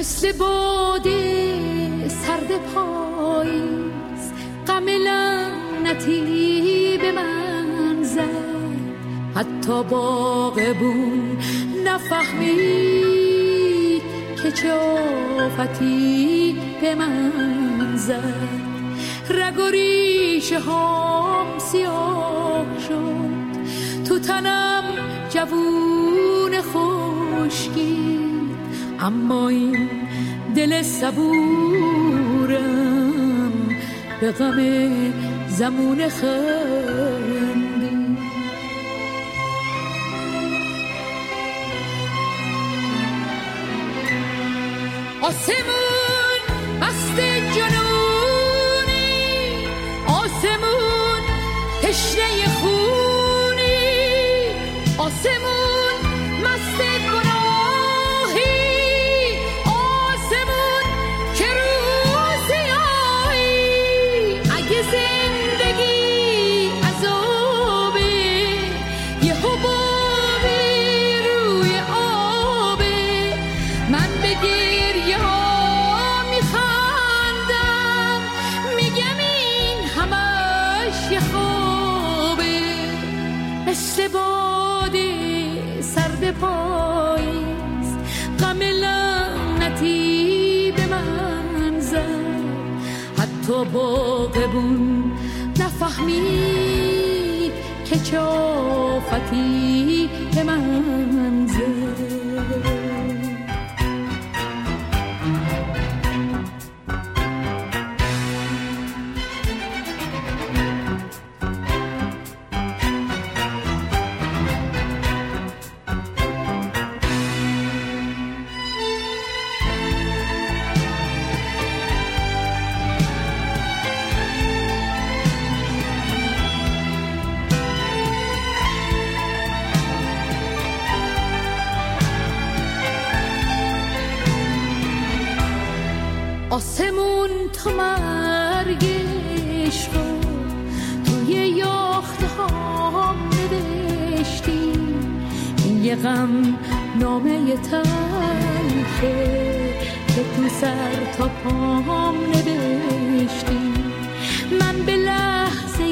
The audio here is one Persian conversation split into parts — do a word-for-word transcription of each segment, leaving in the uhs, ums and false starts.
مثل باده سرد پاییز غم لعنتی به من زد، حتی باغبون نفهمید که چه آفتی به من زد. رگ و ریشه هام سیاه شد، تو تنم جوون خشکی، اما این دل صبورم به غم زمون خندی. آسمون مست جنونی، آسمون تشنه خونی، آسمون مست گناهی، آسمون که روزیایی. اگه زندگی عذابه، یه حبابی روی آبه، من به گریه ها میخندم، میگم این همش یه خوابه. مثل باده سرد پاییز غم لعنتی به من زد، حتی باغبون نفهمید که چه آفتی به من زد. آسمون تا مرگ عشقو توی یاخته هام نوشتی، این یه غم نامه تلخه که تو سر تا پام نوشتی. من به لحظه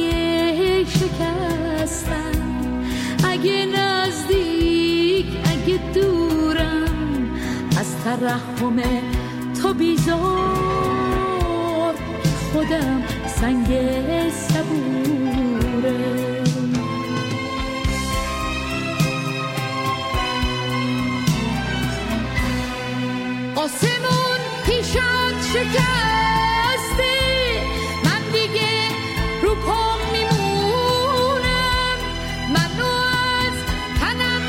شکستم، اگه نزدیک اگه دورم، از ترحم تو بیزار خودم سنگ صبوره. آسمون پیشت شکسته، من دیگه رو پام میمونم، منو از تنم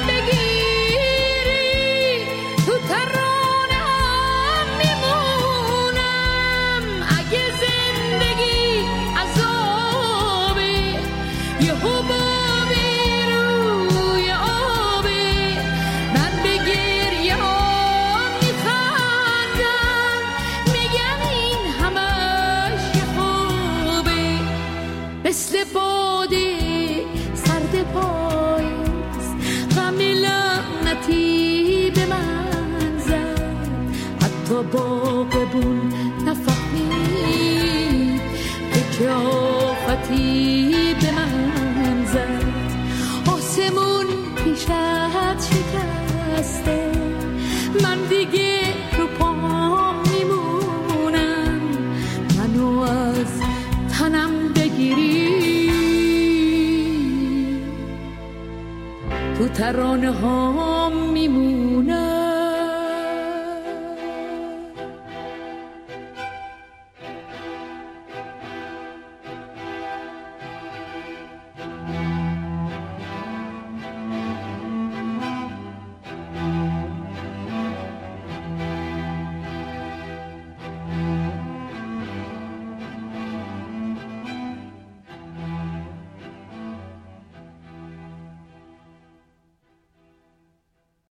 بگیری تو ترانم میمونم. اگه زندگی عذابه، یه حبابی روی آبه، من به گریه ها میخندم، میگم این همش یه خوبه. مثل باده سرد پاییز غم لعنتی به من زد، حتی باغبون نفهمید که چه آفتی به من زد. آسمون پیشت شکسته، من دیگه رو پام میمونم، منو از تنم بگیری تو ترانه هام میمونم.